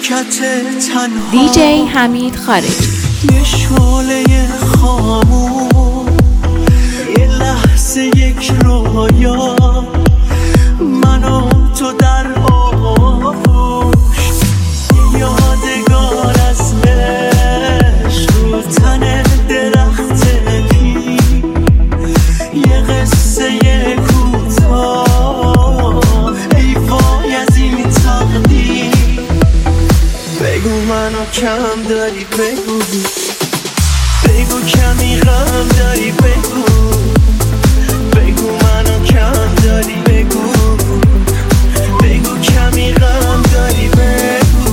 حرکت تنها دیجی حمید خارجی. یه شعله خاموش، یه لحظه، یک رویا، من و تو در آغوش، یادگار از عشق رو تن درخت پی، یه قصه کوتاه، ای وای از این تقدیر. بگو منو کم داری، بگو بگو کمی غم داری، بگو بگو منو کم داری، بگو بگو کمی غم داری، بگو.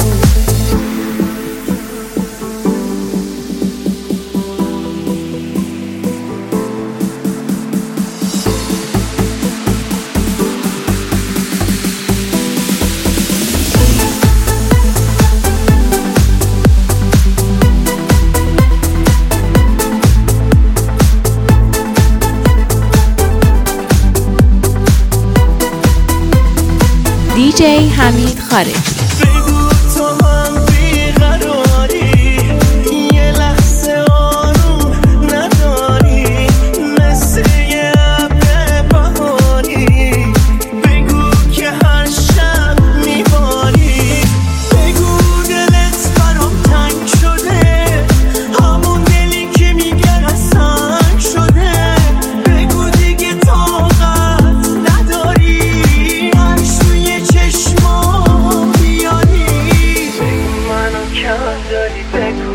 دیجی حمید خارجی. بگو تو هم بیقراری، یه لحظه آروم نداری، مثل یه ابر بهاری، بگو که هر شب میباری، بگو دلت برام تنگ شده، همون دلی که میگن سنگ شده، بگو دیگه طاقت نداری، عشق توی چشمام بیاری. بگو منو کم داری، بگو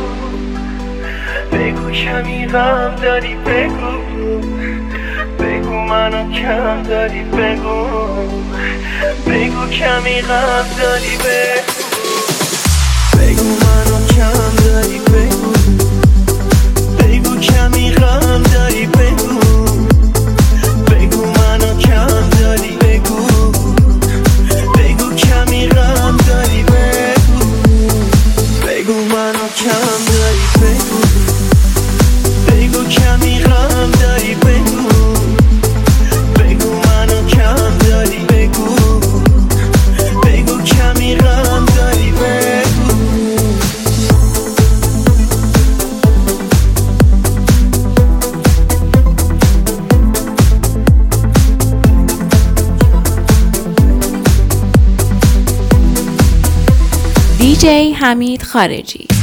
بگو کمی غم داری، بگو بگو منو کم داری، بگو بگو کمی غم داری، بگو بگو منو کم داری، بگو بگو کمی غم داری، بگو بگو منو کم داری، بگو بگو کمی غم داری، بگو بگو منو کم داری، بگو بگو کمی غم داری، بگو بگو منو کم داری، بگو بگو کمی غم داری، بگو. دیجی حمید خارجی.